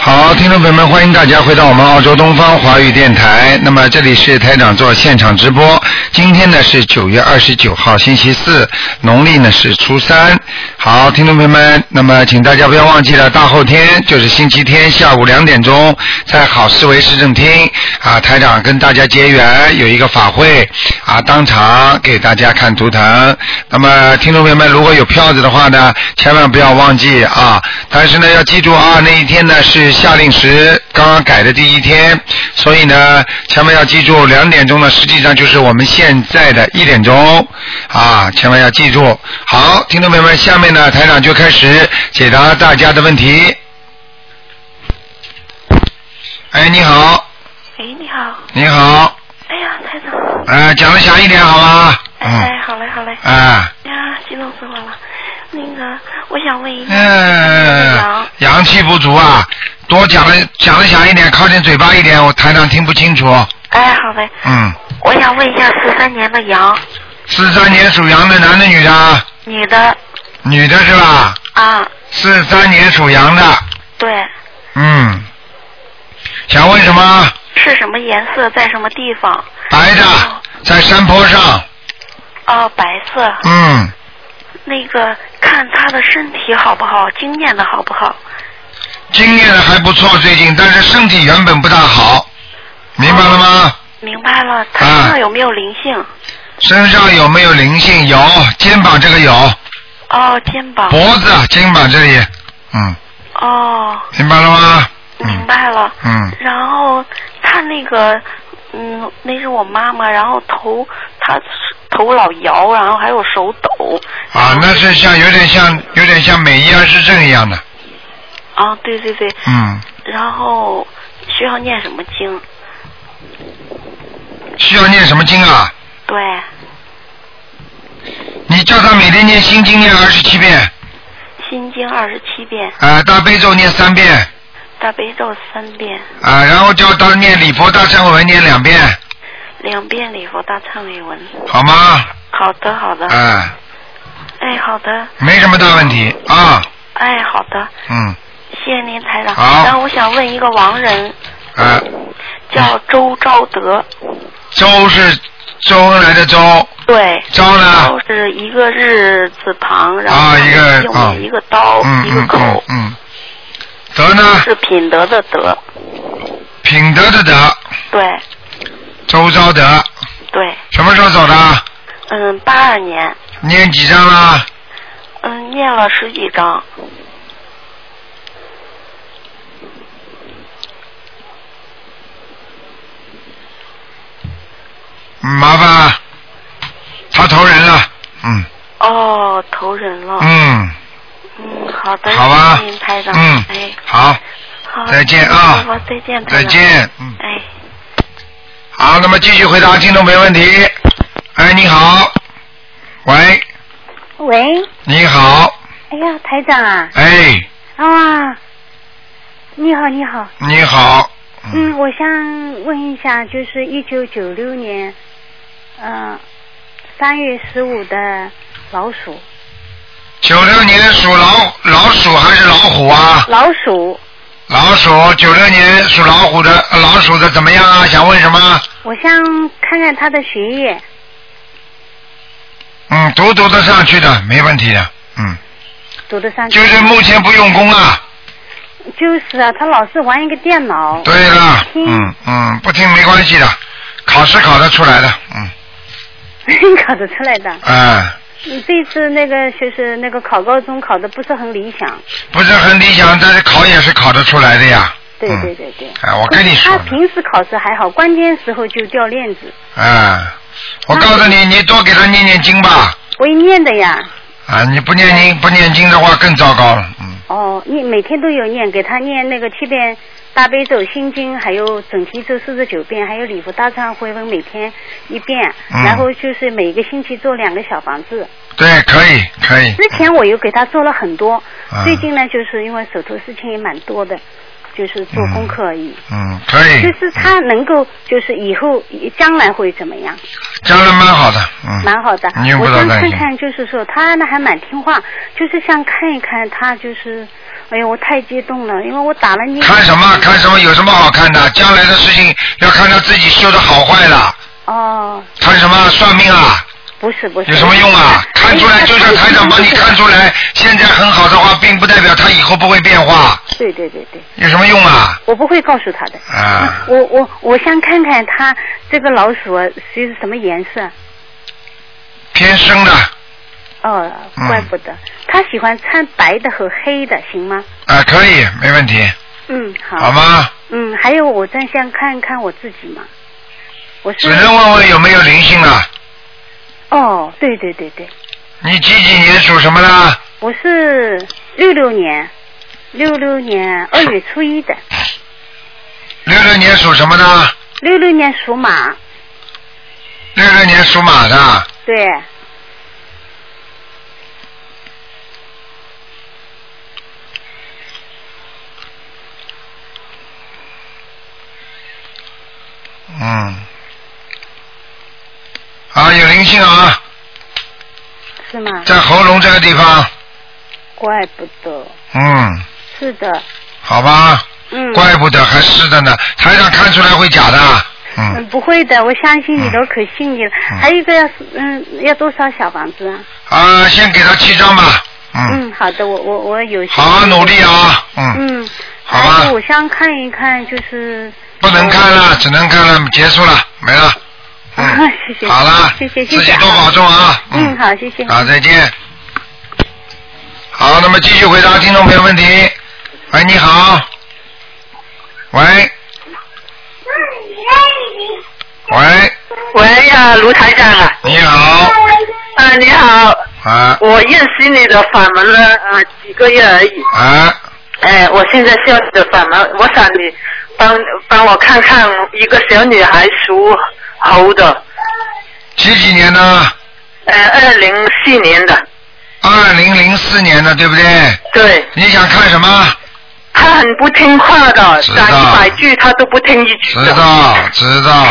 好，听众朋友们，欢迎大家回到我们澳洲东方华语电台。那么这里是台长做现场直播。今天呢是9月29号，星期四，农历呢是初三。好，听众朋友们，那么请大家不要忘记了，大后天就是星期天下午2点钟，在好思维市政厅啊，台长跟大家结缘，有一个法会啊，当场给大家看图腾。那么听众朋友们，如果有票子的话呢，千万不要忘记啊。但是呢，要记住啊，那一天呢是夏令时刚刚改的第一天，所以呢，千万要记住2点钟呢，实际上就是我们现在的1点钟啊，千万要记住。好，听众朋友们，下面呢，台长就开始解答大家的问题。哎，你好。 哎，你好。 你好。 哎呀，台长。 讲得响一点好吗？ 哎，好嘞，好嘞。 哎呀，激动死我了。那个，我想问一下， 阳气不足啊，多讲得响一点，靠近嘴巴一点，我台上听不清楚。 哎，好嘞。我想问一下，43年的羊。 43年属羊的，男的女的？ 女的。 女的是吧？ 啊。 43年属羊的。 对。 想问什么？ 是什么颜色，在什么地方？ 白的，在山坡上。 哦，白色。那个，看他的身体好不好，经验的好不好？ 经验的还不错，最近，但是身体原本不大好，明白了吗？ 明白了。他身上有没有灵性？ 身上有没有灵性？有，肩膀这个有。 哦，肩膀。 脖子，肩膀这里。 哦。 明白了吗？ 明白了。然后他那个，那是我妈妈，然后她头老摇，然后还有手抖。 啊，那是有点像美伊尔氏症一样的。 啊，对对对。然后需要念什么经？ 需要念什么经啊？ 对。 你叫他每天念心经念27遍。 心经27遍。 大悲咒念3遍。 大悲咒3遍。 然后叫他念礼佛大忏悔文念2遍。 2遍礼佛大忏悔文。 好吗？ 好的，好的。哎，好的。 没什么大问题啊。 哎，好的。谢谢您，台长。 好。 然后我想问一个亡人。叫周昭德。 周是周恩来的周。 对。 昭呢？ 周是一个日字旁，然后右面一个刀，一个口。 德呢？ 是品德的德。 品德的德。 对。 周昭德。 对。 什么时候走的 ？82年。 念几张了？ 念了10几张。 麻烦，他投人了。 哦，投人了。好的。 好吧。 谢谢您，台长。哎。 好。 好。 再见啊。 再见，台长。 再见。 哎。 好，那么继续回答听众没问题。哎，你好。喂。 喂。 你好。 哎呀，台长啊。 哎。 啊。你好，你好。 你好。 我想问一下，就是1996年，3月15的老鼠。 96年属老鼠还是老虎啊？ 老鼠。 老鼠，96年属老鼠的怎么样啊？想问什么？ 我想看看他的学业。 读得上去的，没问题的。 读得上去。 就是目前不用功啊。 就是啊，他老是玩一个电脑。 对了。不听没关系的，考试考得出来的。 考得出来的。这次那个就是那个考高中考的不是很理想。不是很理想， 但是考也是考得出来的呀。 对对对对。 我跟你说。 他平时考试还好，关键时候就掉链子。 我告诉你，你多给他念念经吧。 我也念的呀。 你不念经的话更糟糕了。 你每天都有念，给他念那个7遍大悲咒、心经，还有准提咒49遍，还有礼佛大忏悔文每天1遍，然后就是每个星期做2个小房子。 对，可以。 之前我有给他做了很多，最近呢，就是因为手头事情也蛮多的，就是做功课而已。 可以。 就是他能够，就是以后将来会怎么样？ 将来蛮好的。 蛮好的。我想看看，就是说他呢还蛮听话，就是想看一看他就是哎呦，我太激动了，因为我打了你。 看什么？看什么？有什么好看的？将来的事情要看他自己修的好坏了。 哦。 看什么？算命啊？ 不是。有什么用啊？看出来就像台长帮你看出来，现在很好的话，并不代表他以后不会变化。 对。 有什么用啊？ 我不会告诉他的。 啊。 我想看看他这个老鼠是什么颜色。 偏深的。 哦，怪不得。他喜欢穿白的和黑的，行吗？ 啊，可以，没问题。 好。 好吗？ 还有我再想看看我自己嘛。 只能问问有没有灵性了。 哦，对。 你几年属什么的？ 我是66年2月初1的。 66年属什么的 ？66年属马。 66年属马的。 对。 有灵性啊。 是吗？ 在喉咙这个地方。 怪不得。 是的。 好吧。怪不得还是的呢，台上看出来会假的。 不会的，我相信你都可信你了。还有一个要多少小房子啊？ 先给他7张吧。 好的，我有。 好好努力啊。好吧。 还有我想看一看，就是。 不能看了，只能看了，结束了，没了。 谢谢。 好了。 谢谢。 自己多保重啊。 好，谢谢。 好，再见。好，那么继续回答听众朋友问题。喂，你好。喂呀，卢台长啊。 你好。 你好。我认识你的法门了几个月而已。我现在需要你的法门，我想你帮我看看一个小女孩属猴的。 几年呢 ？2004年的。 2004年的，对不对？ 对。 你想看什么？ 他很不听话的，讲100句他都不听一句的。 知道。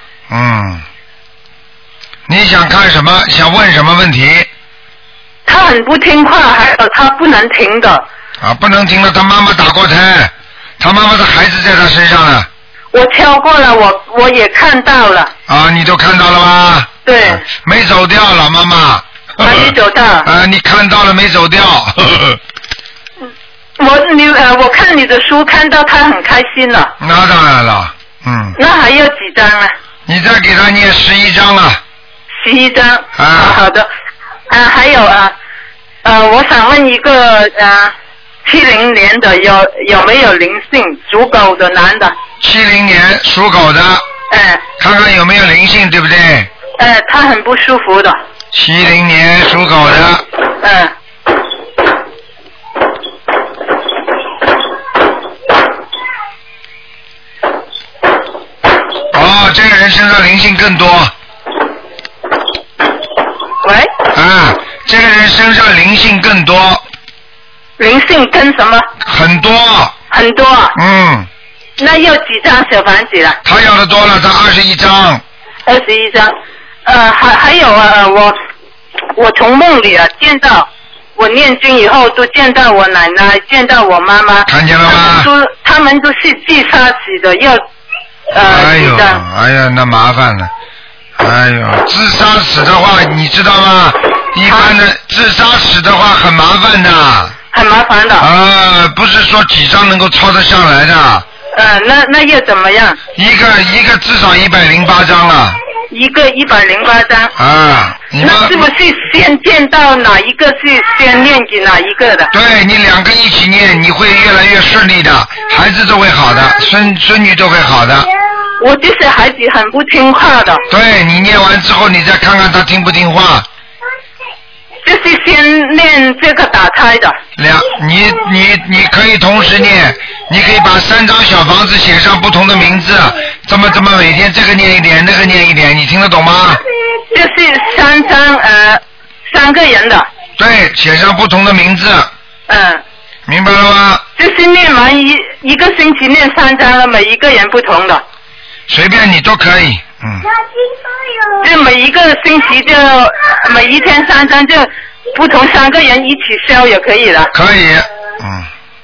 你想看什么？想问什么问题？ 他很不听话，还有他不能停的。 不能停了，他妈妈打过胎，他妈妈的孩子在他身上了。 我敲过了，我也看到了。 你都看到了吗？ 对。 没走掉，老妈妈。 还没走到。 你看到了没走掉？ 我看你的书，看到他很开心了。 那当然了。 那还要几张啊？ 你再给他念11张啊。 11张。好的。还有我想问一个70年的有没有灵性？属狗的男的。 70年属狗的。看看有没有灵性，对不对？ 他很不舒服的。 70年属狗的。这个人身上灵性更多。 喂。 这个人身上灵性更多。 灵性跟什么？ 很多。 很多。那要几张小房子了？ 他要的多了，他21张。 21张。还有我从梦里见到，我念经以后都见到我奶奶，见到我妈妈。 看见了吗？ 他们都是自杀死的，要哎呀，那麻烦了。自杀死的话，你知道吗？一般的自杀死的话很麻烦的。 很麻烦的。 不是说几张能够抄得上来的。 那要怎么样？ 一个至少108张了。 一个108张。 那是不是先见到哪一个是先念给哪一个的？ 对，你2个一起念，你会越来越顺利的，孩子都会好的，孙女都会好的。 我就是孩子很不听话的。 对，你念完之后，你再看看他听不听话。 就是先念这个打胎的。 你可以同时念，你可以把3张小房子写上不同的名字，这么每天这个念一点，那个念一点，你听得懂吗？ 就是3张3个人的。 对，写上不同的名字。明白了吗？ 就是念完一个星期念3张了，每一个人不同的。 随便你都可以。 就每一个星期就每一天3张，就不同3个人一起烧也可以了。 可以。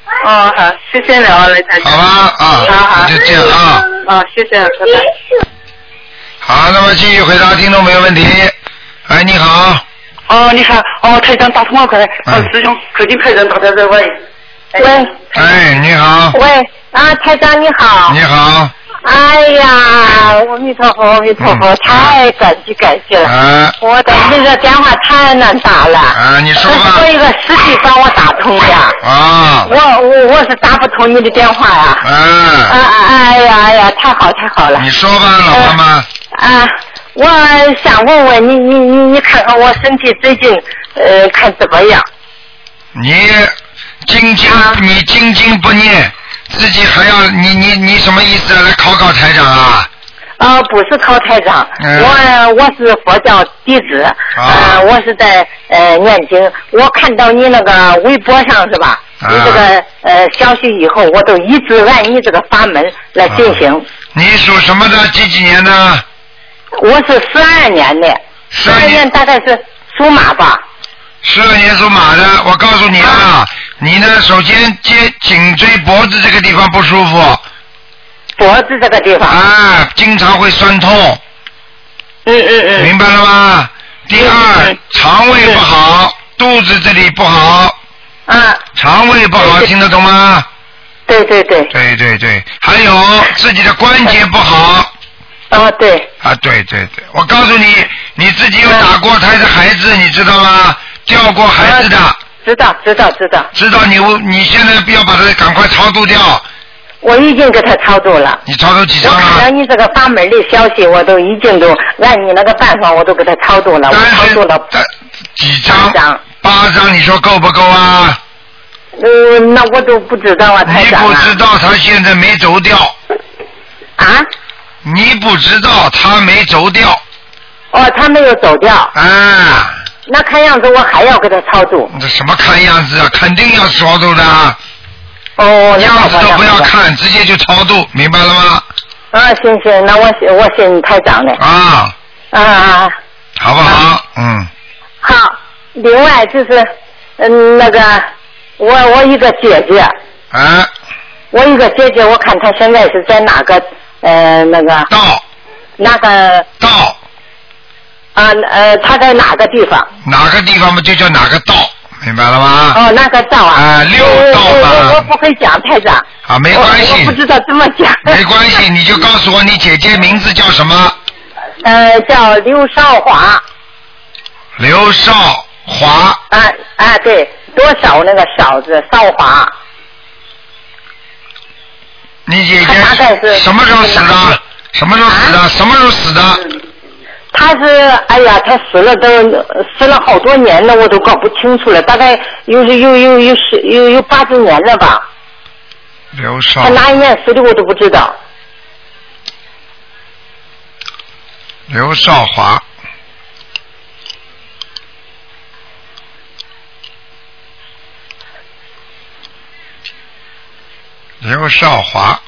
哦，好，谢谢你哦，雷台长。 好吧，啊， 好， 就这样啊。 哦，谢谢，拜拜。 好，那么继续回答听众没有问题。哎，你好。 哦，你好，哦，台长打通了，快来，师兄，口进台长打在这喂。 喂。 哎，你好。 喂，啊，台长你好。 你好。 哎呀，阿弥陀佛，阿弥陀佛，太感激了。 啊。 我的那个电话太难打了。 啊，你说吧。 我一个师弟帮我打通的。 啊。 我是打不通你的电话呀。哎呀，太好了。 你说吧，老妈妈。 我想问问你看看我身体最近看怎么样？ 你精经不念，自己还要你什么意思啊？来考台长啊？ 不是考台长，我是佛教弟子，我是在念经。我看到你那个微博上是吧？你这个消息以后，我都一直按你这个法门来进行。 你属什么的？几年的？ 我是12年的，12年大概是属马吧。 12年属马的，我告诉你啊，你呢首先颈椎脖子这个地方不舒服。 脖子这个地方。 经常会酸痛。明白了吗？第二，肠胃不好，肚子这里不好。肠胃不好，听得懂吗？ 对。 对，还有自己的关节不好。 对。 对，我告诉你，你自己有打过胎的孩子，你知道吗？掉过孩子的。 知道。 知道你现在要把它赶快超度掉。 我已经给他超度了。 你超度几张我看到你这个法门的消息，我都已经都按你那个办法，我都给他超度了。我超度了几张？8张，你说够不够啊？ 那我都不知道啊，台长。 你不知道他现在没走掉。你不知道他没走掉。 他没有走掉。那看样子我还要给他超度。 这什么看样子啊？肯定要超度的。样子都不要看，直接就超度，明白了吗？ 行，那我信台长的。 好不好？ 好，另外就是那个我一个姐姐。我一个姐姐，我看她现在是在哪个那个道？ 那个道。 她在哪个地方？ 哪个地方嘛，就叫哪个道。明白了吗？ 那个道啊。 6道吧。 我不会讲，台长。 没关系。 我不知道怎么讲。 没关系，你就告诉我你姐姐名字叫什么？ 叫刘少华。 刘少华。 对，多少那个少字，少华。 你姐姐什么时候死的？什么时候死的？ 他是，他死了好多年了，我都搞不清楚了，大概有8、9年了吧。 刘少。 他哪一年死的我都不知道。 刘少华。刘少华。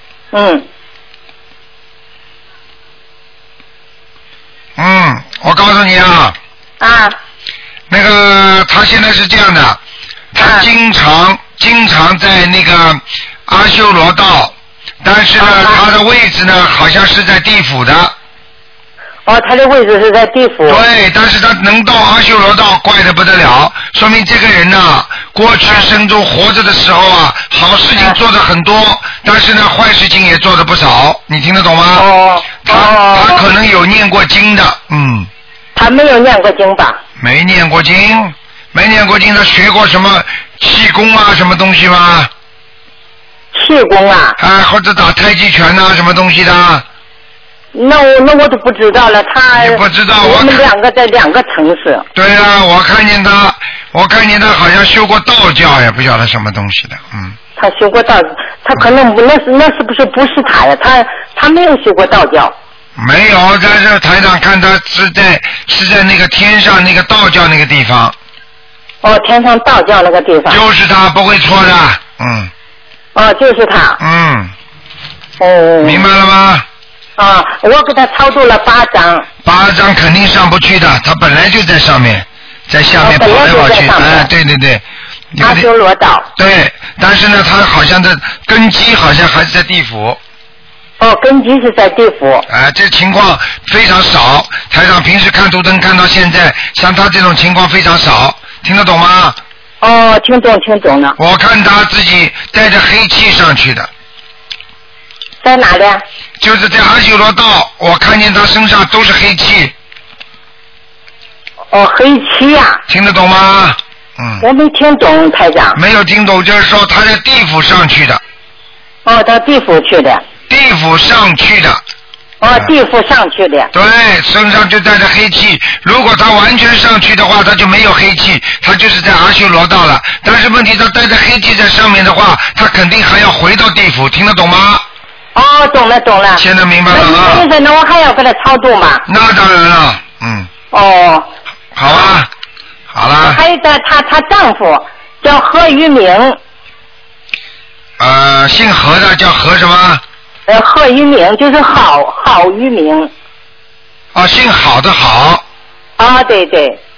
我告诉你啊。那个他现在是这样的，他经常在那个阿修罗道，但是呢，他的位置呢好像是在地府的。 他的位置是在地府。 对，但是他能到阿修罗道，怪得不得了，说明这个人呢，过去生中活着的时候啊，好事情做的很多，但是呢，坏事情也做的不少，你听得懂吗？他可能有念过经的。 他没有念过经吧？ 没念过经，他学过什么气功啊，什么东西吗？ 气功啊？ 或者打太极拳啊，什么东西的？ 那我都不知道了， 你不知道？ 我们2个在2个城市。 对啊，我看见他好像修过道教，也不晓得什么东西的。 他修过道，他可能那是不是他呀？他没有修过道教。 没有，但是台长看他是在那个天上那个道教那个地方。 天上道教那个地方。 就是他，不会错的。就是他。 明白了吗？ 我给他超度了8张。 8张肯定上不去的，他本来就在上面，在下面跑来跑去。对， 阿修罗道。 对，但是呢，他好像的根基好像还是在地府。 哦，根基是在地府。 这情况非常少。台长平时看图腾看到现在，像他这种情况非常少，听得懂吗？ 哦，听懂了。 我看他自己带着黑气上去的。 在哪里？ 就是在阿修罗道，我看见他身上都是黑气。 哦，黑气呀。 听得懂吗？ 我没听懂，台长。 没有听懂，就是说他在地府上去的。 哦，到地府去的。 地府上去的。 哦，地府上去的。 对，身上就带着黑气。如果他完全上去的话，他就没有黑气，他就是在阿修罗道了。但是问题他带着黑气在上面的话，他肯定还要回到地府，听得懂吗？ 哦，懂了。 现在明白了啊。 那医生，那我还要给他超度吗？ 那当然了， 哦。 好啊，好了。 还有一个，她丈夫叫何玉明。 姓何的叫何什么？ 何玉明就是郝玉明。 姓郝的郝。 对。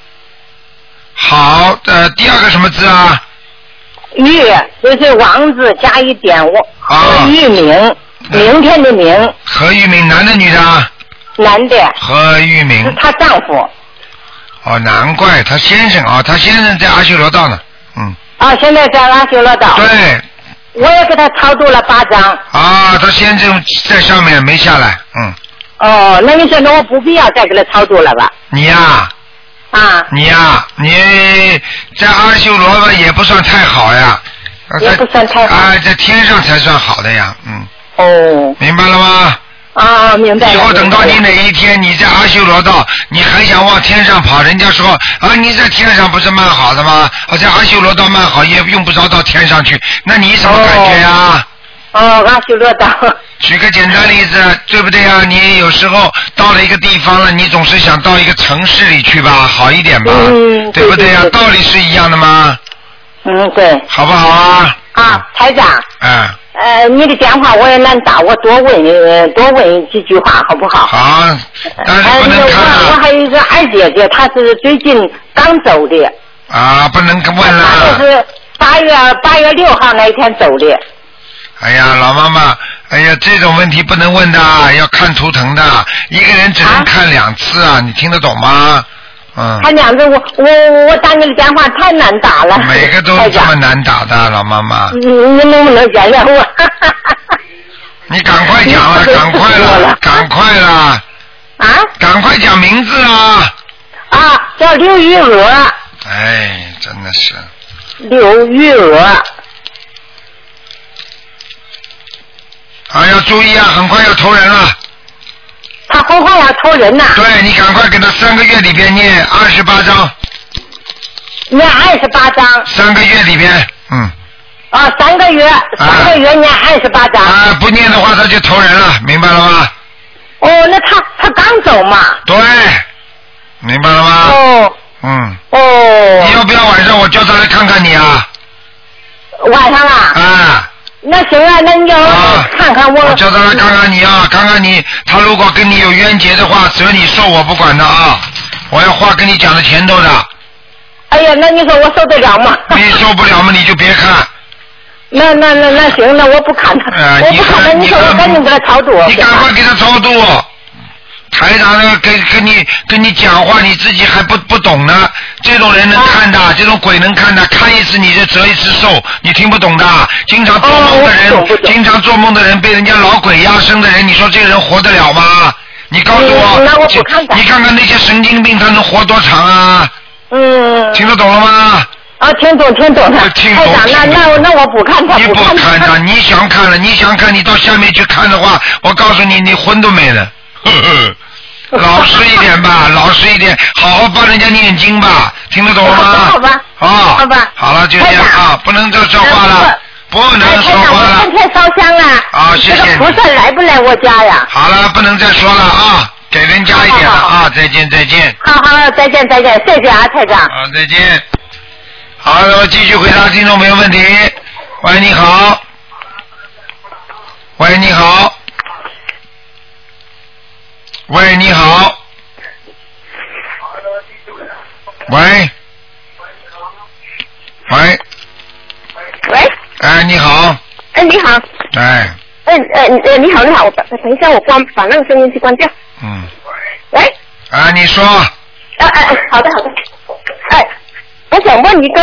好，第二个什么字啊？ 玉就是王字加一点何玉明，明天的明。 何玉明，男的女的？ 男的。 何玉明。 是她丈夫。 难怪他先生他先生在阿修罗道呢。 现在在阿修罗道。 对。 我也给他超度了8张。 他先生在上面没下来。 那你说那我不必要再给他超度了吧？ 你呀。你在阿修罗也不算太好呀。 也不算太好。 在天上才算好的呀。明白了吗？ 明白了。 以后等到你哪一天你在阿修罗道，你还想往天上跑，人家说你在天上不是蛮好的吗？在阿修罗道蛮好，也用不着到天上去，那你什么感觉呀？ 阿修罗道。 举个简单例子，对不对呀？你有时候到了一个地方了，你总是想到一个城市里去吧，好一点吧，对不对呀？道理是一样的吗？ 对。 好不好啊？ 台长。你的电话我也难打，我多问几句话好不好？ 好，但是不能看我还有一个二姐姐，她是最近刚走的。 不能问了。 她是8月6号那一天走的。 哎呀，老妈妈，这种问题不能问的，要看图腾的，一个人只能看2次啊，你听得懂吗？ 看2次，我打你的电话太难打了。 每个都这么难打的，老妈妈。 你能不能原谅我？ 你赶快讲了，赶快了。赶快讲名字啊！ 叫刘玉娥。 真的是。 刘玉娥。 要注意啊，很快要投人了。 他很快要投人呐。 对，你赶快给他3个月里边念28章。 念28章。 3个月里边 ，3个月念28章。 不念的话他就投人了，明白了吗？ 那他刚走嘛。 对，明白了吗？你要不要晚上我叫他来看看你啊？ 晚上啊？那行啊，那你要看看我。 我叫他来看看你啊，看看你，他如果跟你有冤结的话，折你受我不管的啊，我要话跟你讲的前头的。 哎呀，那你说我受得了吗？ 你受不了嘛，你就别看。 那行，那我不看他，我不看他，你说我赶紧给他超度。 你赶快给他超度。台长呢，跟你讲话，你自己还不懂呢。这种人能看的，这种鬼能看的，看一次你就折一次寿，你听不懂的。经常做梦的人，经常做梦的人，被人家老鬼压身的人，你说这个人活得了吗？你告诉我，你看看那些神经病，他能活多长啊？听得懂了吗？ 听懂了。 听懂。 那我不看他。 你不看他，你想看了，你想看，你到下面去看的话，我告诉你，你魂都没了。老实一点吧，老实一点，好好帮人家念经吧，听得懂了吗？ 好吧。好吧。 好了，就这样啊，不能再说话了，不能说话了。 我天天烧香啊。 谢谢。 这个菩萨来不来我家呀？ 好了，不能再说了啊，给人家一点了啊，再见。 好，再见，谢谢啊，台长。 好，再见。好，那么继续回答听众朋友问题。喂，你好。喂，你好。喂，你好。喂。 你好，我等一下，我把那个声音去关掉。喂。 你说。 好的。我想问一个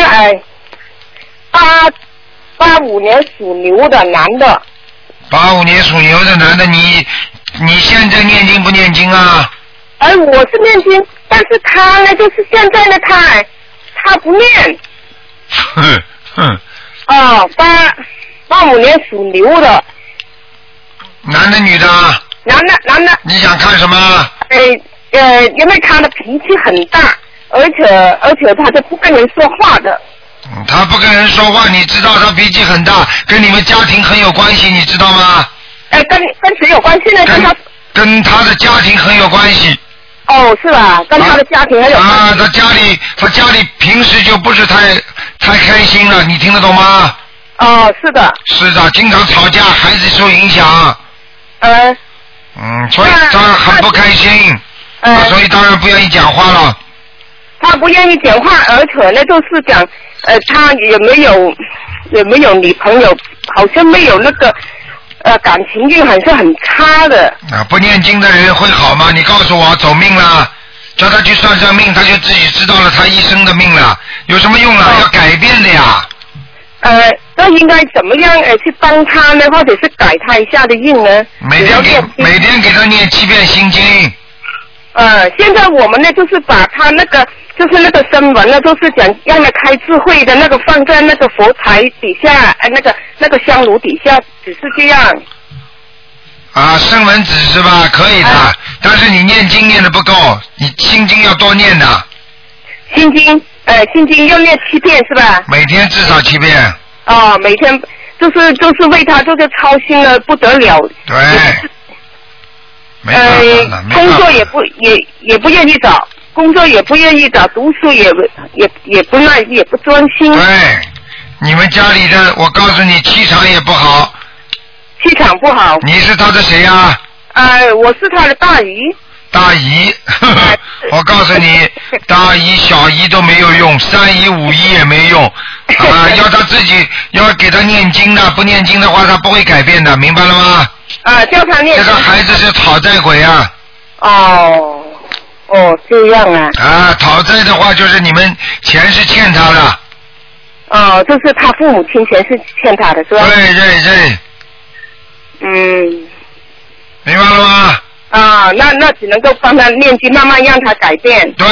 85年属牛的男的。 85年属牛的男的，你现在念经不念经啊？ 我是念经，但是他呢，就是现在呢，他不念。85年属牛的。 男的女的？ 男的。 你想看什么？ 因为他的脾气很大，而且他就不跟人说话的。 他不跟人说话，你知道他脾气很大，跟你们家庭很有关系，你知道吗？ 跟谁有关系呢？ 跟他的家庭很有关系。 是吧？跟他的家庭很有关系。 他家里平时就不是太开心了，你听得懂吗？ 是的。 是的，经常吵架，孩子受影响。所以他很不开心。所以当然不愿意讲话了。 他不愿意讲话，而且呢，就是讲，他也没有女朋友，好像没有那个，感情运还是很差的。 不念经的人会好吗？你告诉我，走命了，叫他去算命，他就自己知道了他一生的命了，有什么用啊？要改变的呀。 那应该怎么样去帮他呢？或者是改他一下的运呢？ 每天给他念7遍心经。 现在我们呢，就是把他那个声纹呢，就是讲让他开智慧的那个放在那个佛台底下，那个香炉底下，只是这样。 声纹纸是吧？可以的，但是你念经念的不够，你心经要多念的。 心经要念7遍是吧？ 每天至少7遍。 每天就是为他就是操心的不得了。 对。 工作也不愿意找，工作也不愿意找，读书也不专心。 对，你们家里的，我告诉你，气场也不好。 气场不好。 你是他的谁呀？ 我是他的大姨。 大姨，我告诉你，大姨、小姨都没有用，3姨、5姨也没用。要他自己要给他念经的，不念经的话，他不会改变的，明白了吗？ 叫他念。 这个孩子是讨债鬼啊！ 这样啊！ 讨债的话就是你们钱是欠他的。 就是他父母亲钱是欠他的，是吧？ 对。明白了吗？ 那只能够帮他念经，慢慢让他改变。 对。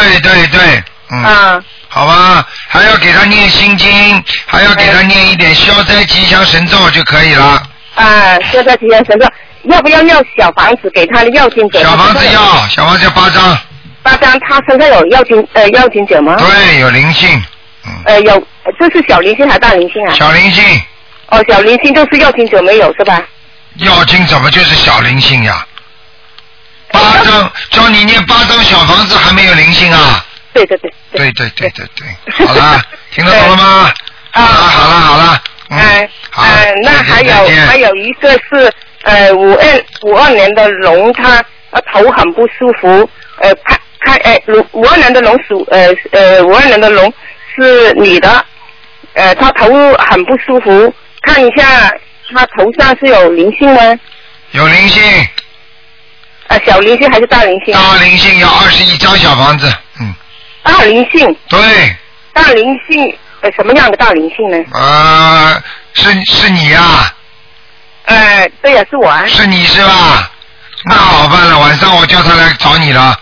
好吧，还要给他念心经，还要给他念一点消灾吉祥神咒就可以了。 消灾吉祥神咒，要不要小房子给他的要经者？ 小房子要8张。 8张，他身上有要经者吗？ 对，有灵性。 有，这是小灵性还是大灵性啊？ 小灵性。 小灵性就是要经者没有是吧？要经怎么就是小灵性呀？8张，叫你念8张小房子还没有灵性啊？对。好了，听得懂了吗？好了。 那还有一个是52年的龙，他头很不舒服。52年的龙52年的龙是女的，他头很不舒服，看一下他头上是有灵性吗？ 有灵性。 小灵性还是大灵性？ 大灵性要21张小房子。 大灵性。 对。 大灵性，什么样的大灵性呢？是你呀。 对呀，是我啊。 是你是吧？那好办了，晚上我叫他来找你了。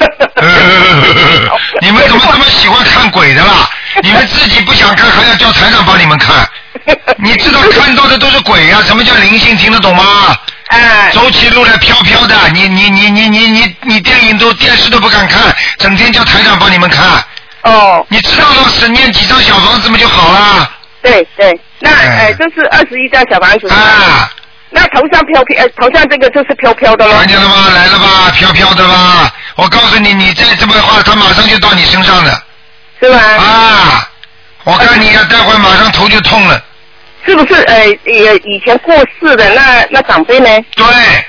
你们怎么这么喜欢看鬼的啦？你们自己不想看，还要叫台长帮你们看？你知道看到的都是鬼呀？什么叫灵性？听得懂吗？走起路来飘飘的，你电视都不敢看，整天叫台长帮你们看。你知道了，是念几张小房子不就好了？ 对，那这是21张小房子。那头上头上这个就是飘飘的了。 看见了吗？来了吧，飘飘的吧？我告诉你，你再这么话，他马上就到你身上的。 是吧？ 我看你待会马上头就痛了。 是不是以前过世的那长辈呢？ 对。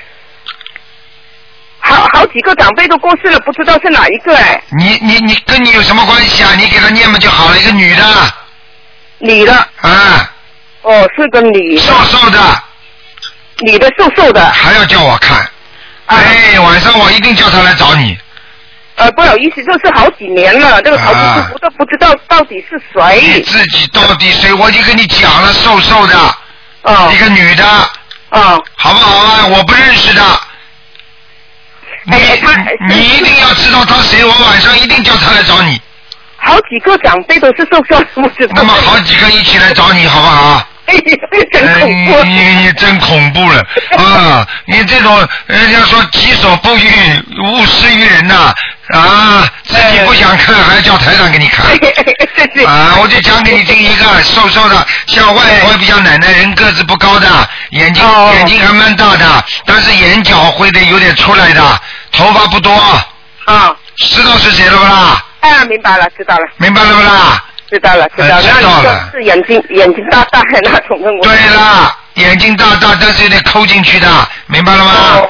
好几个长辈都过世了，不知道是哪一个你跟你有什么关系啊？你给他念嘛就好了，一个女的。 女的。是个女的。 瘦的。 女的瘦瘦的。 还要叫我看？哎，晚上我一定叫他来找你。 不好意思，这是好几年了，这个头不舒服都不知道到底是谁。 你自己到底谁？我已经跟你讲了，瘦瘦的，一个女的，好不好啊？我不认识的。你一定要知道他谁，我晚上一定叫他来找你。 好几个长辈都是瘦瘦的， 那么好几个一起来找你，好不好？ 真恐怖！ 你真恐怖了啊！你这种人家说己所不欲，勿施于人呐自己不想看，还叫台长给你看我就讲给你听一个瘦瘦的，像外婆比较奶奶，人个子不高的，眼睛还蛮大的，但是眼角会的有点出来的，头发不多知道是谁了不啦？ 明白了，知道了。 明白了不啦？ 知道了。是眼睛大大的那种。 对了，眼睛大大，但是有点抠进去的，明白了吗？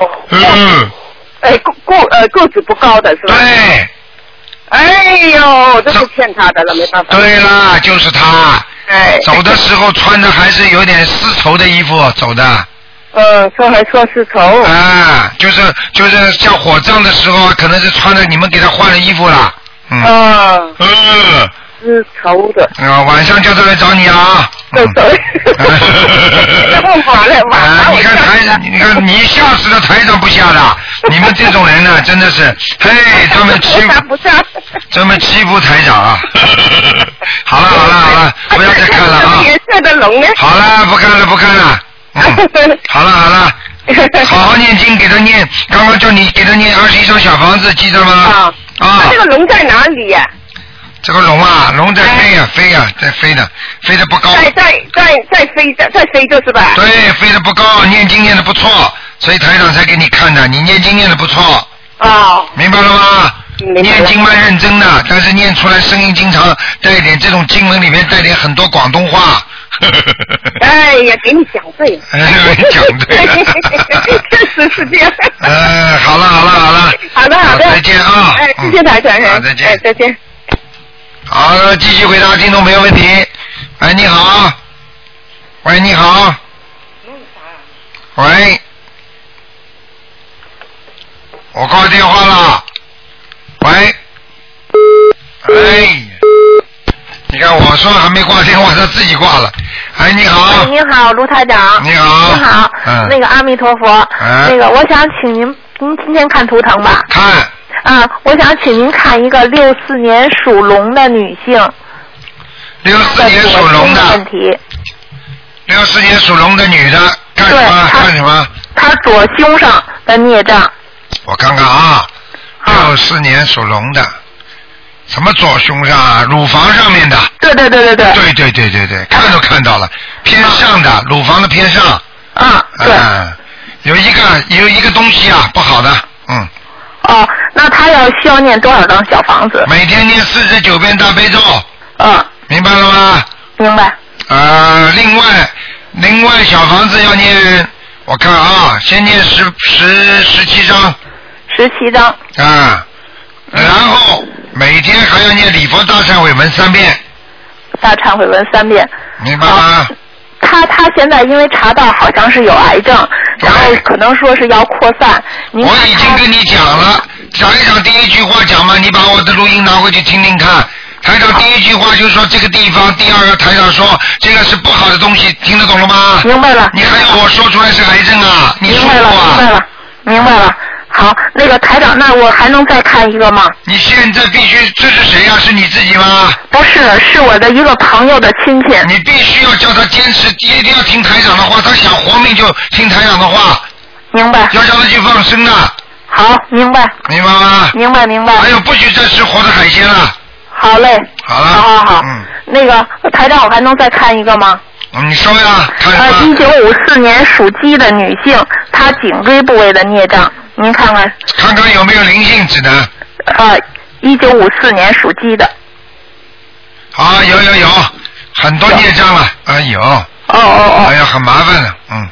个子不高的是吧？ 对。 哎呦，这是骗他的了，没办法。 对啦，就是他。走的时候穿的还是有点丝绸的衣服走的。 说还说丝绸。 就是像火葬的时候，可能是穿的，你们给他换了衣服了。 丝绸的。 晚上叫他来找你啊。 对。 你看台长，你看你吓死了台长不吓的，你们这种人呢，真的是，专门欺负台长啊！好了，不要再看了啊！ 颜色的龙呢？ 好了，不看了。好了，好好念经，给他念。刚刚叫你给他念21张小房子，记得吗？ 这个龙在哪里呀？ 这个龙在飞在飞的不高。 在飞就是吧？ 对，飞的不高，念经念的不错，所以台长才给你看的。你念经念的不错。明白了吗？念经蛮认真的，但是念出来声音经常带一点这种经文里面带点很多广东话。 哎呀，给你讲对了。 讲对了。 确实是这样。 好了。 好的。 再见啊。 谢谢台长。 再见。 再见。 好，继续回答听众朋友问题。你好。喂，你好。喂。我挂电话了。喂。你看我说还没挂电话，他自己挂了。你好。 你好，卢台长。 你好。 你好。那个阿弥陀佛。那个我想请您今天看图腾吧。 看。 我想请您看一个64年属龙的女性。 64年属龙的。 问题。 64年属龙的女的干什么？干什么？ 她左胸上的孽障。 我看看啊，64年属龙的，什么左胸上啊？乳房上面的。对，看都看到了，偏上的，乳房的偏上。 对。 有一个东西不好的， 那他需要念多少张小房子？ 每天念49遍大悲咒。明白了吗？ 明白。 另外小房子要念，我看先念17张。 17张。 然后每天还要念礼佛大忏悔文3遍。 大忏悔文3遍。 明白吗？ 他现在因为查到好像是有癌症，然后可能说是要扩散。 我已经跟你讲了，台长第一句话讲嘛，你把我的录音拿回去听听看。台长第一句话就是说这个地方，第二个台长说这个是不好的东西，听得懂了吗？ 明白了。 你还要我说出来是癌症啊？你说过明白了。好，那个台长，那我还能再看一个吗？ 你现在必须，这是谁呀？是你自己吗？ 不是，是我的一个朋友的亲戚。 你必须要叫他坚持，一定要听台长的话，他想活命就听台长的话。 明白。 要叫他去放生的。 好，明白。 明白吗？ 明白。 还有不许再吃活的海鲜了。 好嘞。 好了。 好。那个台长，我还能再看一个吗？ 你说呀。 1954年属鸡的女性，她颈椎部位的孽障。您看看。 看看有没有灵性指南。 1954年属鸡的。 有，很多孽障了。有。哎呀，很麻烦的。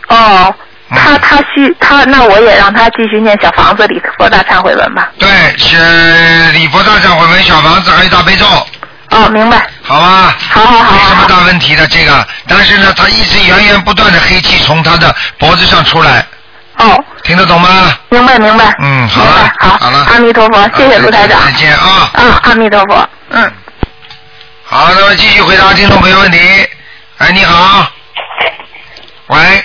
那我也让他继续念小房子礼佛大忏悔文吧。 对，是礼佛大忏悔文、小房子还有大悲咒。 哦，明白。 好吧。 好。 没什么大问题的这个，但是呢，他一直源源不断的黑气从他的脖子上出来。 哦。 听得懂吗？ 明白。 嗯，好了。好了。 阿弥陀佛，谢谢卢台长。 再见啊。 阿弥陀佛。 好，那么继续回答听众朋友问题。哎，你好。喂。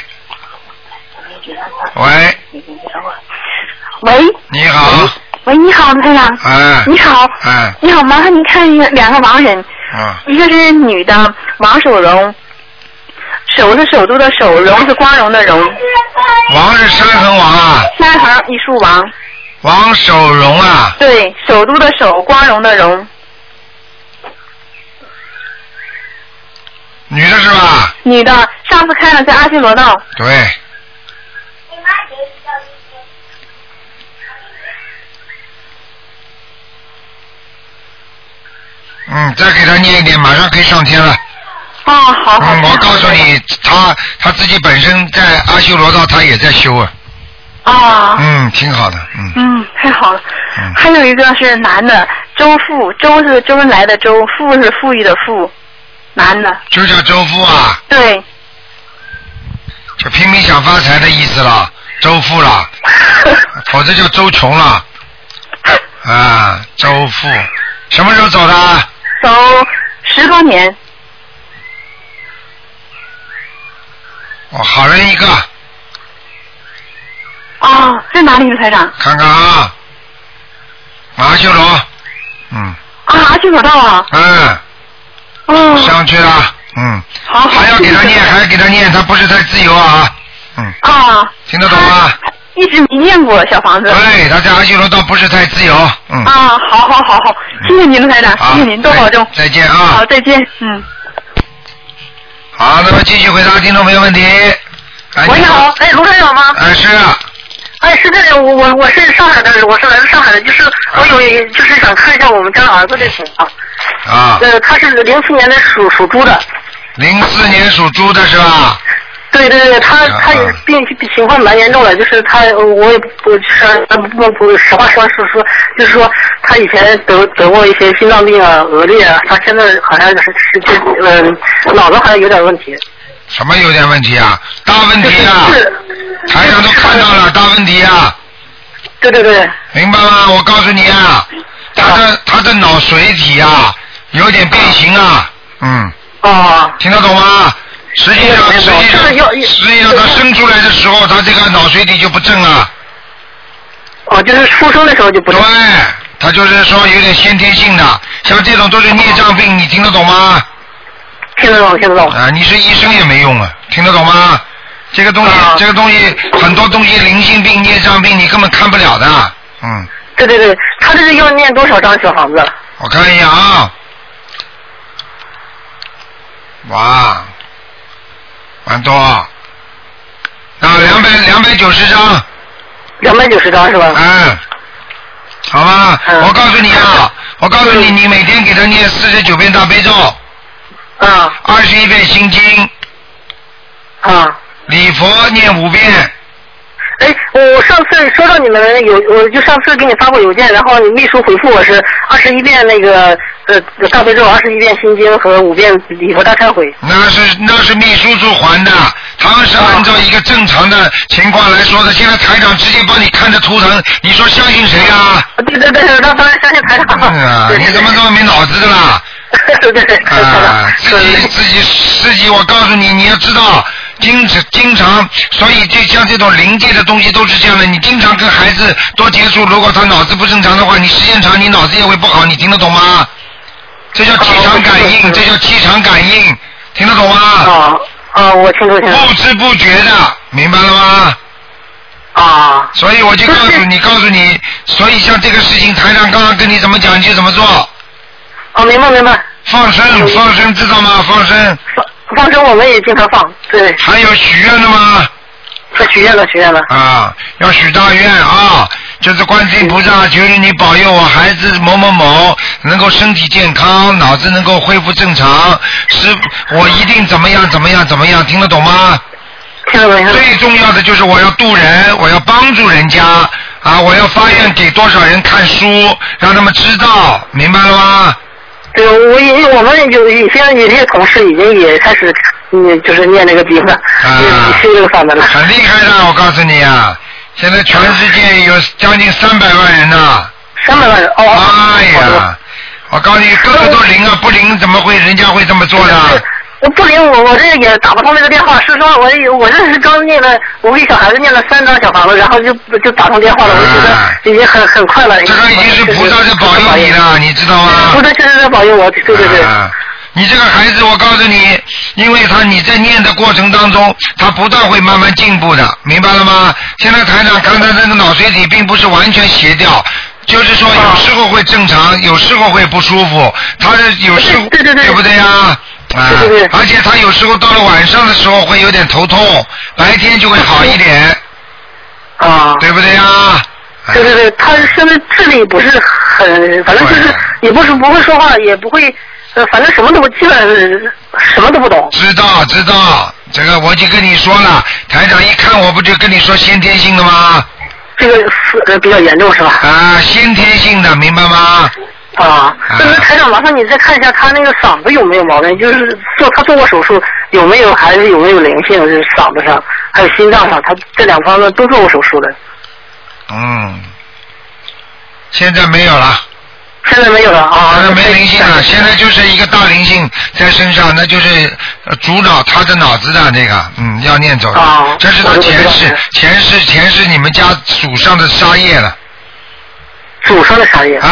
你好。 喂，你好，台长。你好。你好，麻烦您看两个亡人。一个是女的，王守荣。守是首都的守，荣是光荣的荣。 王是山横王啊。 山横一竖王。 王守荣啊。 对，首都的首，光荣的荣。 女的是吧？ 女的，上次看了在阿修罗道。 对。再给他念一点，马上可以上天了。 好。 我告诉你，他自己本身在阿修罗道，他也在修啊。挺好的。 太好了。还有一个是男的，周富，周是周恩来的周，富是富裕的富，男的。 就叫周富啊。 对。 就拼命想发财的意思了，周富了，否则叫周穷了。周富，什么时候走的？ 走10多年。 好人一个。 在哪里呢，台长？ 看看啊，阿修罗。 阿修罗道啊。 上去了。 好。 还要给他念，他不是太自由啊。听得懂吗？ 一直没念过小房子。 对，他在阿修罗道不是太自由。 好，谢谢您，台长，谢谢您，多保重。 再见啊。 好，再见。 好，那么继续回答听众朋友问题。 喂，你好，卢台长吗？ 是啊。 是这样，我是上海的，我是来自上海的，就是我就是想看一下我们家儿子的情况。他是04年的属猪的。 04年属猪的是吧？ 对，他也病情况蛮严重的，就是我也不实话说，就是说他以前得过一些心脏病啊、额裂啊，他现在好像脑子好像有点问题。 什么有点问题啊？大问题啊！台上都看到了，大问题啊！ 对。 明白吗？我告诉你啊，他的脑髓体啊有点变形啊。听得懂吗？实际上他生出来的时候，他这个脑髓体就不正了。 就是出生的时候就不正。 对，他就是说有点先天性的，像这种都是孽障病，你听得懂吗？ 听得懂。 你是医生也没用啊，听得懂吗？这个东西很多东西，灵性病、孽障病，你根本看不了的。 对，他这是要念多少张小房子？ 我看一下啊。哇，蛮多290张。 290张是吧？ 好吧。我告诉你，你每天给他念49遍大悲咒。21遍心经。礼佛念5遍。 我上次收到你们我就上次给你发过邮件，然后你秘书回复我是21遍那个大悲咒，21遍心经和5遍礼佛大忏悔。 那是秘书处还的，他们是按照一个正常的情况来说的。现在台长直接帮你看着图腾，你说相信谁啊？ 对，那当然相信台长。 你怎么这么没脑子的啦？自己，我告诉你，你要知道。经常，所以就像这种灵界的东西都是这样的。你经常跟孩子多接触，如果他脑子不正常的话，你时间长，你脑子也会不好。你听得懂吗？这叫气场感应，听得懂吗？ 我听得懂。 不知不觉的，明白了吗？所以我就告诉你，所以像这个事情，台长刚刚跟你怎么讲，你就怎么做。 明白。 放生知道吗？ 放生我们也经常放，对。 还有许愿的吗？ 许愿了。 要许大愿啊！就是观世音菩萨，求求你保佑我孩子某某某能够身体健康，脑子能够恢复正常，我一定怎么样，听得懂吗？ 听得懂。 最重要的就是我要渡人，我要帮助人家我要发愿给多少人看书，让他们知道，明白了吗？ 对，我们有些同事已经也开始就是念那个经了，信这个法门了。 很厉害的，我告诉你啊，现在全世界有将近300万人呢。 300万人哦。 哎呀，我告诉你，个个都灵啊，不灵怎么会人家会这么做呢？ 不灵，我这也打不通这个电话。是说我这是刚念了，我给小孩子念了3张小房子，然后就打通电话了。我觉得已经很快了。 这个已经是菩萨在保佑你了，你知道吗？ 菩萨确实在保佑我，对对对。 你这个孩子，我告诉你，因为你在念的过程当中，他不但会慢慢进步的，明白了吗？现在台长看他那个脑髓体并不是完全斜掉。就是说，有时候会正常，有时候会不舒服。他有时候对不对呀？对。而且他有时候到了晚上的时候会有点头痛，白天就会好一点。 啊。 对不对呀？ 对对对，他现在智力不是很，反正就是也不会说话，也不会，反正什么都基本什么都不懂。知道， 这个我就跟你说了，台长一看我不就跟你说先天性的吗？ 这个比较严重是吧？ 先天性的，明白吗？ 那台长，麻烦你再看一下他那个嗓子有没有毛病，就是他做过手术有没有，还是有没有灵性？就是嗓子上还有心脏上，他这2方面都做过手术的。 现在没有了。 现在没有了啊！ 现在没灵性了，现在就是一个大灵性在身上，那就是主脑他的脑子的那个，要念走的。这是他前世你们家祖上的杀业了。 祖上的杀业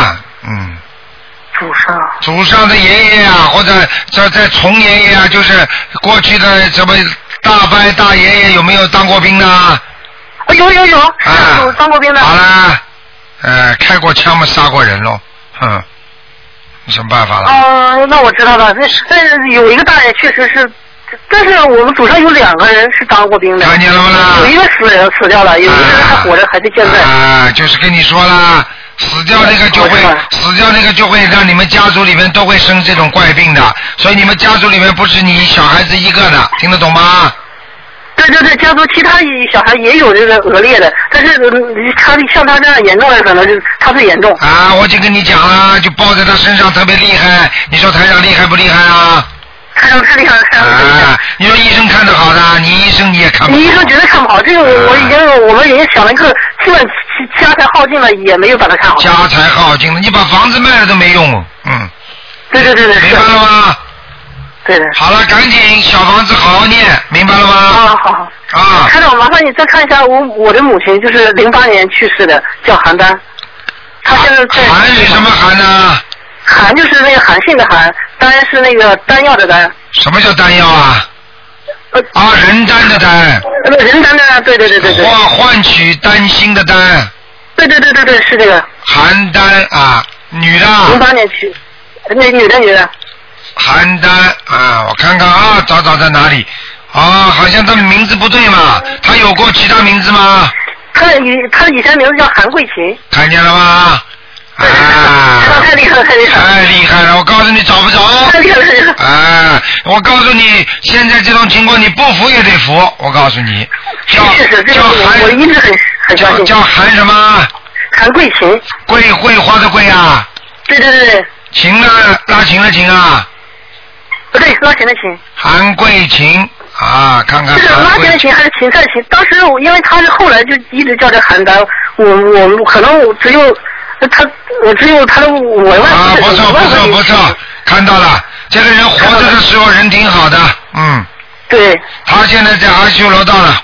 祖上的爷爷啊，或者在从爷爷啊，就是过去的什么大伯大爷爷有没有当过兵呢？ 有当过兵的。 好啦。开过枪嘛，杀过人喽，有什么办法了？ 那我知道了。但是有一个大爷确实是，但是我们祖上有2个人是当过兵的。 看见了吗？ 有一个死掉了，有一个人还活着，还在健在。 就是跟你说啦，死掉那个就会让你们家族里面都会生这种怪病的，所以你们家族里面不是你小孩子一个的，听得懂吗？ 对，家族其他小孩也有这个恶劣的，但是他像他这样严重的，可能就是他最严重。 我就跟你讲了，就抱在他身上特别厉害，你说台长厉害不厉害啊？ 台长太厉害了。 你说医生看得好的，你医生你也看不好。 你医生绝对看不好，这个我们已经想了一个，基本家财耗尽了，也没有把它看好。 家财耗尽了，你把房子卖了都没用。 对， 明白了吗？ 对的。 好了，赶紧小房子好好念，明白了吗？ 好。台长，麻烦你再看一下我的母亲，就是08年去世的，叫韩丹。她现在在。 韩是什么韩呢？ 韩就是那个韩信的韩，丹是那个丹药的丹。 什么叫丹药啊？人丹的丹。 人丹的丹，对。 换取丹心的丹。 对，是这个。 韩丹女的。 08年去，女的。 邯郸我看看找在哪里好像他的名字不对嘛，他有过其他名字吗？ 他以前名字叫韩桂琴。 看见了吗？ 太厉害了！我告诉你找不着。 太厉害！ 我告诉你，现在这种情况你不服也得服，我告诉你。叫韩， 我一直很相信。 叫韩什么？ 韩桂琴。 桂花的桂啊。 对。 琴呢？拉琴的琴啊。 不对，拉琴的琴。 韩桂琴看看。 是拉琴的琴还是芹菜琴？当时因为他是后来就一直叫这邯郸，我可能只有他的文案。 不错，看到了，这个人活着的时候人挺好的， 对。 他现在在阿修罗道了，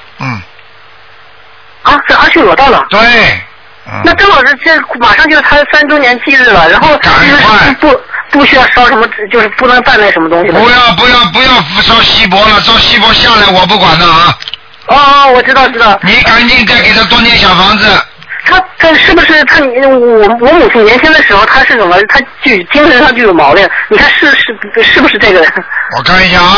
在阿修罗道了。 对。 那正好是这马上就是他3周年忌日了，然后赶快不需要烧什么，就是不能办那什么东西。 不要烧锡箔了，烧锡箔下来我不管的我知道。 你赶紧再给他多念小房子。 他是不是我母亲年轻的时候他是怎么，他就精神上就有毛病？你看是不是这个人？ 我看一下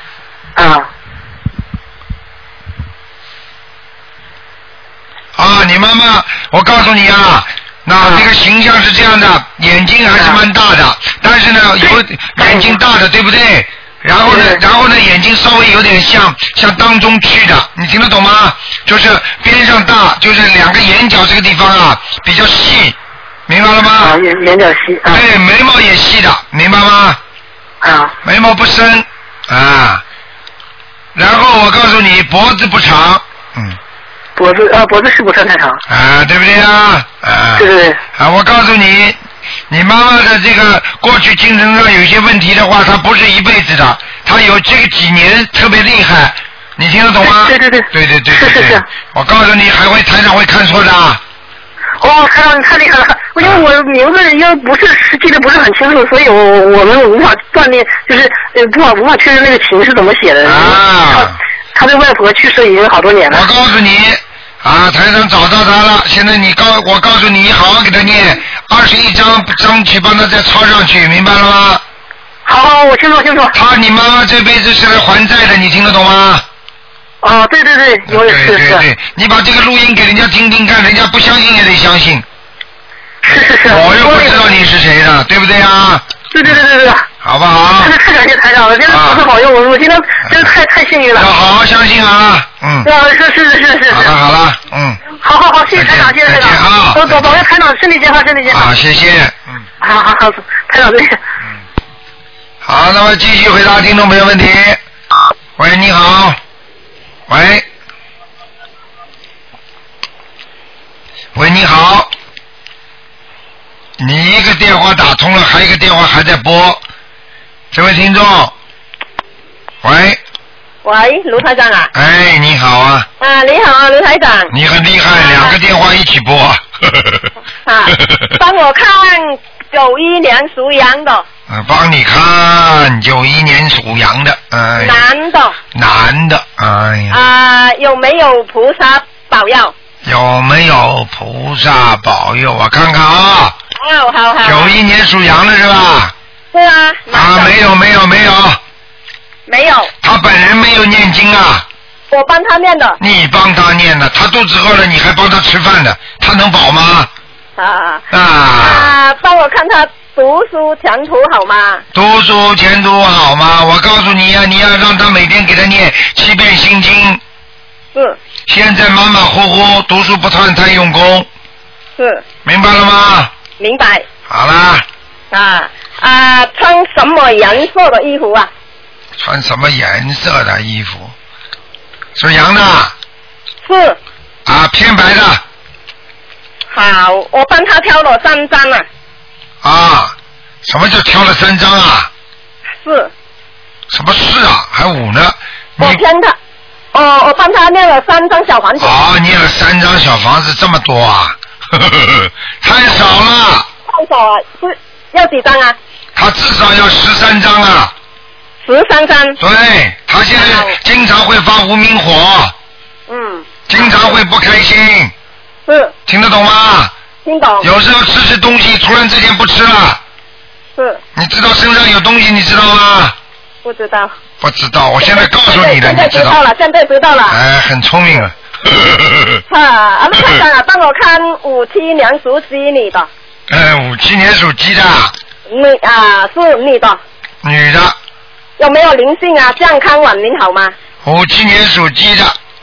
你妈妈，我告诉你那这个形象是这样的，眼睛还是蛮大的，但是呢有眼睛大的，对不对？然后呢眼睛稍微有点像当中去的，你听得懂吗？就是边上大，就是2个眼角这个地方比较细， 明白了吗？ 啊，眼角细。 对，眉毛也细的，明白吗？ 啊。 眉毛不深啊，然后我告诉你，脖子不长， 脖子是不算太长。 啊，对不对啊？啊。 对。 啊，我告诉你，你妈妈的这个过去精神上有一些问题的话，她不是一辈子的，她有这个几年特别厉害，你听得懂吗？ 对。是。 我告诉你，台长会看错的。 哦，台长你太厉害了，因为我名字因为不是记得不是很清楚，所以我们无法断定，就是无法确认那个情是怎么写的。啊。他的外婆去世已经好多年了。 我告诉你，啊，台长找到他了，现在我告诉你，好好给他念21章，争取帮他再抄上去，明白了吗？ 好，我清楚。 你妈妈这辈子是来还债的，你听得懂吗？ 哦，对，我也是。 对，你把这个录音给人家听听看，人家不相信也得相信。 是。 我又不知道你是谁的，对不对啊？ 对。 好不好？ 太感谢台长了，真的菩萨保佑我今天真的太幸运了。 要好好相信啊， 是。 好了， 好，谢谢台长，谢谢台长。好，保佑台长身体健康。 好，谢谢。 好，台长再见。 好，那么继续回答听众朋友问题。喂，你好。喂，你好。你一个电话打通了，还有一个电话还在拨。这位听众，喂， 卢台长啊。 哎，你好啊。 啊，你好啊，卢台长。 你很厉害，两个电话一起拨。 啊，帮我看91年属羊的。 帮你看91年属羊的，男的，哎呀。 啊，有没有菩萨保佑？ 有没有菩萨保佑？我看看啊。 好。 91年属羊的是吧？ 是啊。 啊，没有。 没有。 他本人没有念经啊。 我帮他念的。 你帮他念的，他肚子饿了，你还帮他吃饭的，他能保吗？ 帮我看他读书前途好吗？ 读书前途好吗？我告诉你呀，你要让他每天给他念7遍心经。 是。 现在马马虎虎，读书不算太用功。 是。 明白了吗？ 明白。 好啦。 穿什么颜色的衣服啊？ 穿什么颜色的衣服？属羊的。 是。 偏白的。 好，我帮他挑了3张啊。 什么叫挑了3张啊？ 是。 什么是啊？还5呢？ 我帮他念了3张小房子。 念了3张小房子，这么多啊？太少了。 太少啊！是要几张啊？ 他至少要13张啊。 13张。 对，他现在经常会发无名火。经常会不开心。 是。 听得懂吗？ 听懂。 有时候吃东西，突然之间不吃了。 是。 你知道身上有东西，你知道吗？ 不知道。 不知道，我现在告诉你了， 你知道了，现在知道了。 哎，很聪明了。 台长啊，帮我看57年属鸡女的。 57年属鸡的。 是女的。 女的。 有没有灵性啊？健康晚年好吗 ？57年属鸡的。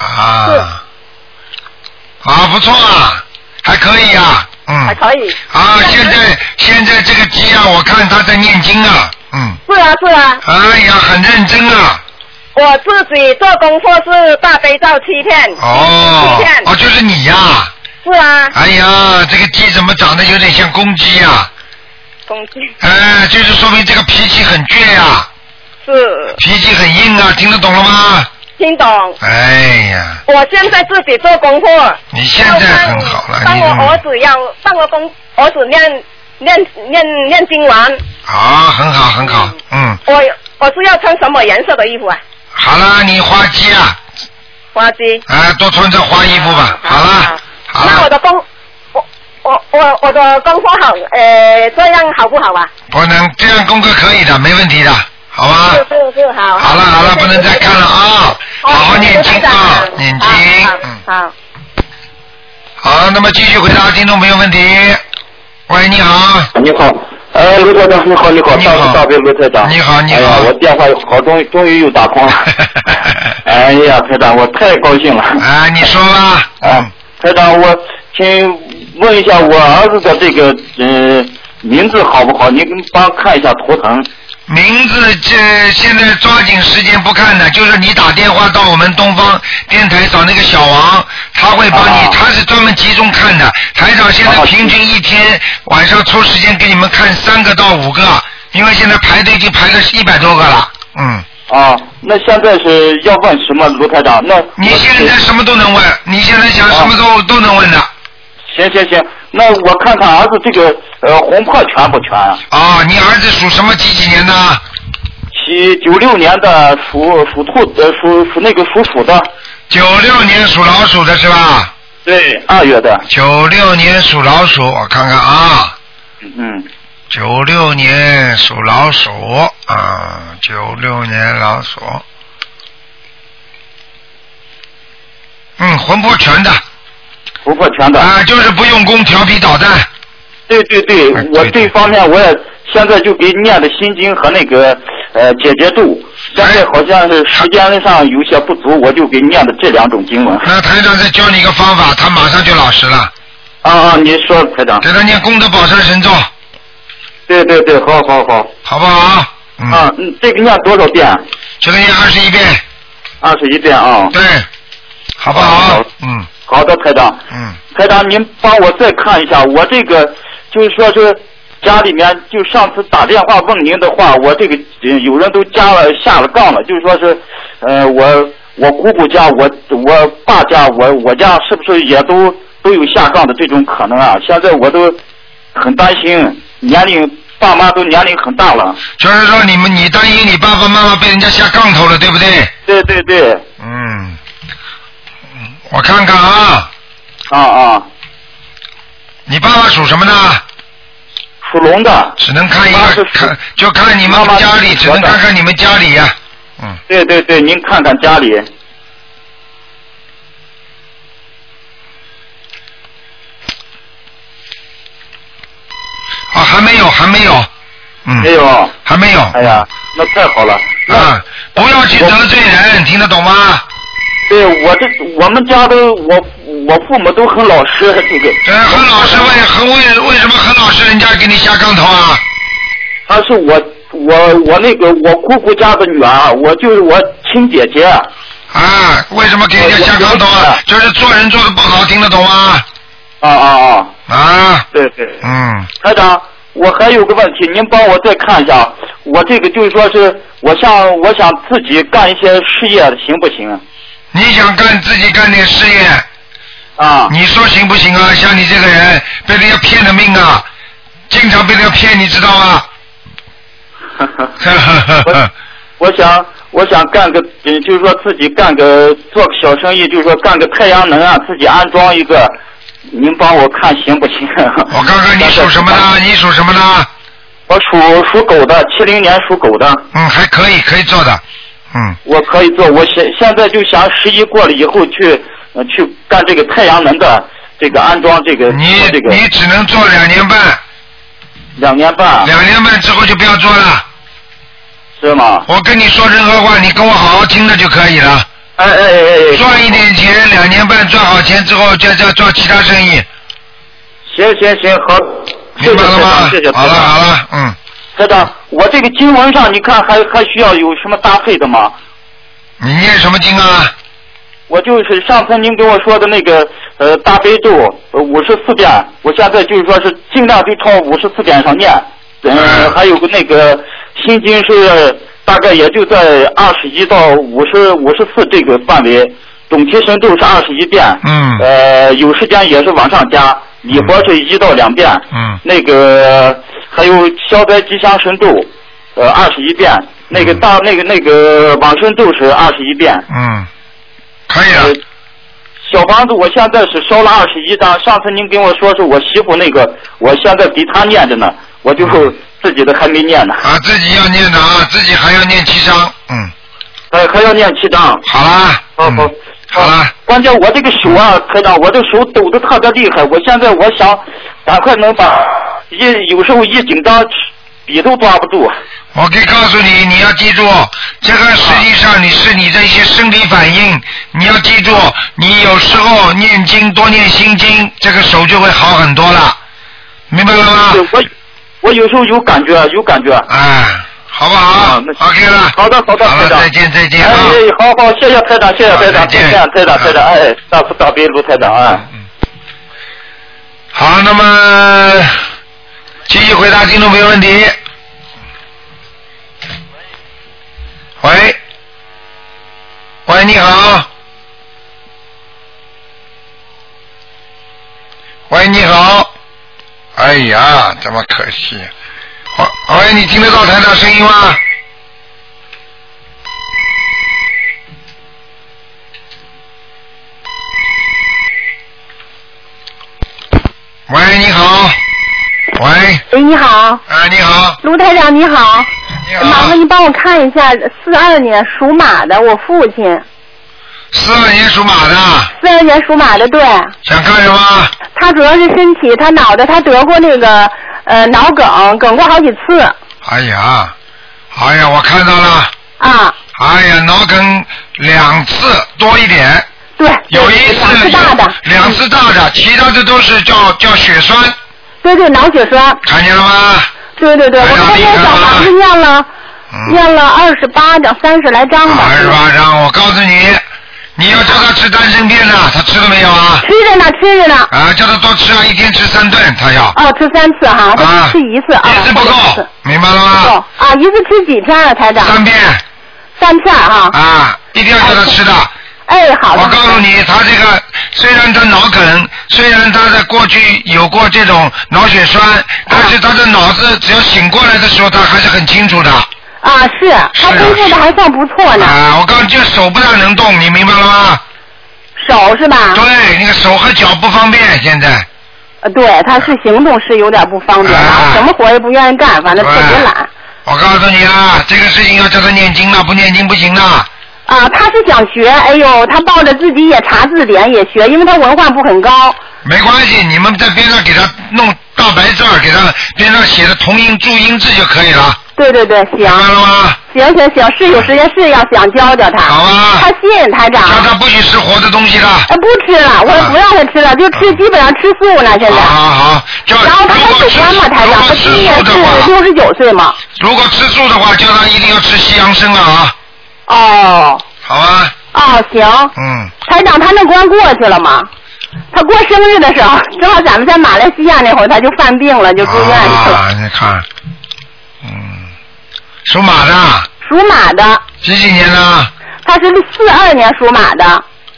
不错啊，还可以啊。 还可以。 现在这个鸡啊，我看他在念经啊。 是啊。 哎呀，很认真啊。 我自己做功课是大悲咒7片。7片。 就是你呀。 是啊。 哎呀，这个鸡怎么长得有点像公鸡啊？ 公鸡。 就是说明这个脾气很倔呀。 是。 脾气很硬啊，听得懂了吗？ 听懂。 哎呀。 我现在自己做功课。 你现在很好了。 帮我儿子儿子念经文。 很好。 我是要穿什么颜色的衣服啊？ 好了，你花鸡啊。 花鸡。 多穿着花衣服吧。好了。 那我的我的功课好，这样好不好啊？ 不能，这样功课可以的，没问题的，好吧？ 是好。 好了，不能再看了啊！好好念经啊，念经。 好。 好，那么继续回答听众朋友问题。喂，你好。 你好。卢台长，你好，大悲卢台长。 你好。 哎呀，我电话终于又打通了。哎呀，台长，我太高兴了。 你说吧。 台长，我请问一下我儿子的这个名字好不好？您帮看一下图腾。 名字现在抓紧时间不看的，就是你打电话到我们东方电台找那个小王，他会帮你，他是专门集中看的。台长现在平均一天晚上抽时间给你们看3个到5个，因为现在排队已经排了100多个了。 那现在是要问什么，卢台长？那你现在什么都能问，你现在想什么都能问的。 行，那我看看儿子这个魂魄全不全啊？ 你儿子属什么几年的 ？96年的属兔的，属鼠的。 96年属老鼠的是吧？ 对，2月的。 96年属老鼠，我看看啊。96年属老鼠96年老鼠。魂魄全的。 魂魄全的就是不用功，调皮捣蛋。 对，我这方面我也现在就给念的心经和那个解结咒，现在好像是时间上有些不足，我就给念的这2种经文。 那台长再教你一个方法，他马上就老实了。 你说台长。 给他念功德宝山神咒。 对，好， 好不好？ 这个念多少遍？ 这个念21遍。 21遍啊。 对，好不好？ 好的，台长。台长，您帮我再看一下，我这个就是说是家里面，就上次打电话问您的话，我这个有人都下了杠了，就是说是我姑姑家，我爸家，我家是不是也都有下杠的这种可能啊？现在我都很担心，爸妈都年龄很大了。 就是说你担心你爸爸妈妈被人家下杠头了，对不对？ 对。 我看看你爸爸属什么呢？ 属龙的。 只能看一个，就看你们家里，只能看你们家里呀。 对，您看看家里。 还没有。 没有。 还没有。 哎呀，那太好了。 不要去得罪人，听得懂吗？ 对，我们家都我父母都很老实，这个。 很老实，为什么很老实？人家给你下杠头啊？ 她是我那个我姑姑家的女儿，就是我亲姐姐。 为什么给人家下杠头啊？就是做人做的不好，听得懂吗？ 对。台长，我还有个问题，您帮我再看一下，我这个就是说是我想自己干一些事业，行不行？ 你想自己干点事业你说行不行啊？像你这个人被人家骗的命啊，经常被人家骗，你知道吗？ 我想干个，就是说自己做个小生意，就是说干个太阳能自己安装一个，您帮我看行不行？ 我看看你属什么呢？你属什么呢？ 我属狗的，70年属狗的。 还可以做的。 我可以做，我现在就想11过了以后去干这个太阳能的这个安装这个。你只能做2年半。 2年半。 2年半之后就不要做了。 是吗？ 我跟你说任何话，你跟我好好听着就可以了。赚一点钱，2年半赚好钱之后，就做其他生意。 行，好。 明白了吗？ 谢谢。 好了。 台长，我这个经文上你看还需要有什么搭配的吗？ 你念什么经啊？ 我就是上次您给我说的那个大悲咒54遍，我现在就是说是尽量就朝54遍上念。还有个那个心经是大概也就在21到54这个范围，总提神咒是21遍。有时间也是往上加，礼佛是1到2遍。那个还有消灾吉祥神咒21遍，那个往生咒是21遍。 可以了。 小房子我现在是烧了21张，上次您跟我说是我媳妇那个，我现在给她念着呢，我就自己的还没念呢。 自己要念的自己还要念7张。 还要念7张。 好啦。好了。 关键我这个手台长，我这手抖得特别厉害，我现在我想赶快能把有时候一紧张笔都抓不住。 我可以告诉你，你要记住，这个实际上你是你的一些生理反应，你要记住，你有时候念经多念心经，这个手就会好很多了，明白了吗？ 我有时候有感觉。 哎，好不好？OK 了。 好的， 好了，再见啊！ 好，谢谢台长，再见，台长，哎，大慈大悲卢台长啊。 好，那么继续回答听众朋友问题。喂，你好。喂，你好。哎呀，这么可惜。喂，你听得到台长声音吗？喂，你好。喂， 你好。 你好。 卢台长，你好。 你好。 麻烦你帮我看一下42年属马的我父亲。 42年属马的。 42年属马的，对。 想看什么？ 他主要是身体，他脑袋他得过那个脑梗过好几次。 哎呀，我看到了。 啊。 哎呀，脑梗2次多一点。 对。 有一次 2次大的。 2次大的，其他的都是叫血栓。 对，脑血栓。 看见了吗？ 对，我看见小房子念了28张30来张吧。 28张，我告诉你，你要叫他吃丹参片呢，他吃了没有啊？ 吃着呢。 啊，叫他多吃啊，一天吃3顿，他要。 哦，吃3次哈，他吃1次啊。 1次不够，明白了吗？ 不够啊，一次吃几片啊，台长 ？3片。 3片哈。 啊，一定要叫他吃的。 哎，好的。 我告诉你，他这个虽然他脑梗，虽然他在过去有过这种脑血栓，但是他的脑子只要醒过来的时候，他还是很清楚的。 啊，是他恢复的还算不错呢。 啊，我告诉你，这手不大能动，你明白了吗？ 手是吧？ 对，那个手和脚不方便，现在。 对，他是行动是有点不方便，什么活也不愿意干，反正特别懒。 我告诉你啊，这个事情要叫他念经了，不念经不行的。 啊，他是想学，哎呦，他抱着自己也查字典也学，因为他文化不很高。 没关系，你们在边上给他弄大白字儿，给他边上写的同音注音字就可以了。 对，行。明白了吗？ 行，是有时间是要想教他。 好啊。 他信台长。 叫他不许吃活的东西了。 不吃了，我不让他吃了，就基本上吃素呢，现在。 好。 然后他还喜欢嘛，台长，他今年是69岁嘛。 如果吃素的话，叫他一定要吃西洋参啊。 哦。 好啊。 哦，行。台长，他那关过去了吗？他过生日的时候，正好咱们在马来西亚那会儿，他就犯病了，就住院去了。 你看，属马的。 属马的。 几年呢？ 他是42年属马的。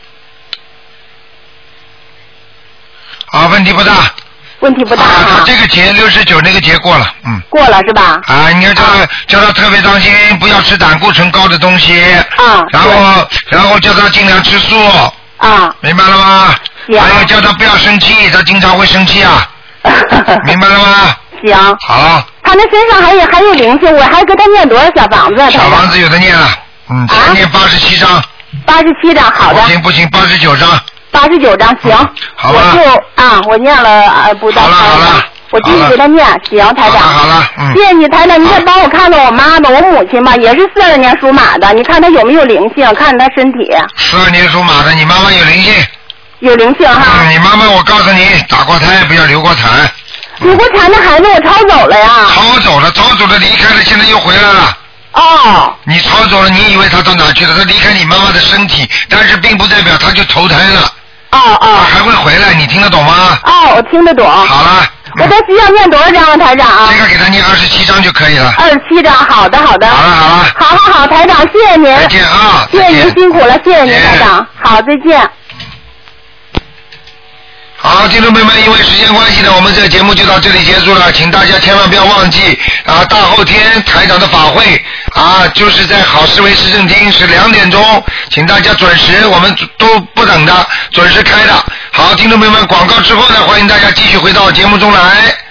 啊，问题不大。 问题不大啊。 他这个节69那个节过了， 过了是吧？ 啊，你要叫他特别当心，不要吃胆固醇高的东西。 啊。 然后叫他尽量吃素。 啊。 明白了吗？还有叫他不要生气，他经常会生气啊。明白了吗？ 行。 好。 他那身上还有灵性，我还给他念多少小房子？ 小房子有的念了，念87张。 87张，好的。 不行，89张。 89张，行。 好吧。 我念了不到。好了。 我继续给他念，行，台长。 好了。 谢谢你，台长，你再帮我看看我妈妈，我母亲吧，也是42年属马的，你看她有没有灵性？看看她身体。 42年属马的，你妈妈有灵性。 有灵性哈。 你妈妈，我告诉你，打过胎，不要流过产。 流过产的孩子我抄走了呀。 抄走了，离开了，现在又回来了。 哦。 你抄走了，你以为他到哪去了？他离开你妈妈的身体，但是并不代表他就投胎了。他还会回来，你听得懂吗？ 我听得懂。 好了。 我这需要念多少张啊，台长？ 这个给他念27张就可以了。 27张，好的。好了。好，台长，谢谢您。 再见啊！ 谢谢您辛苦了，谢谢您，台长。好，再见。 好，听众朋友们，因为时间关系呢，我们这个节目就到这里结束了，请大家千万不要忘记大后天台长的法会就是在好思维市政厅是2点钟，请大家准时，我们都不等的，准时开的。好，听众朋友们，广告之后呢，欢迎大家继续回到节目中来。